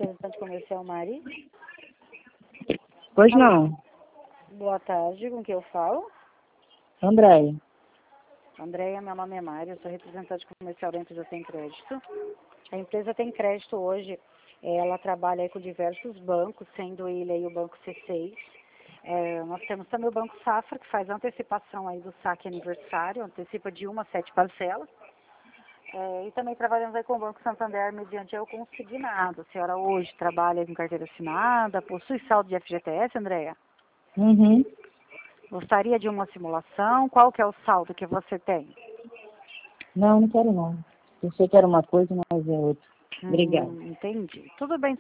representante comercial Mari. Pois não. Boa tarde, com quem eu falo? Andréia. Andréia, meu nome é Mari, eu sou representante comercial da empresa Tem Crédito. A empresa Tem Crédito hoje, ela trabalha aí com diversos bancos, sendo ele aí o Banco C6. Nós temos também o Banco Safra, que faz antecipação aí do saque aniversário, antecipa de 1 a 7 parcelas. E também trabalhamos aí com o Banco Santander mediante o consignado. A senhora hoje trabalha com carteira assinada, possui saldo de FGTS, Andréia? Uhum. Gostaria de uma simulação? Qual que é o saldo que você tem? Não quero não. Pensei que era uma coisa, mas é outra. Obrigada. Entendi. Tudo bem,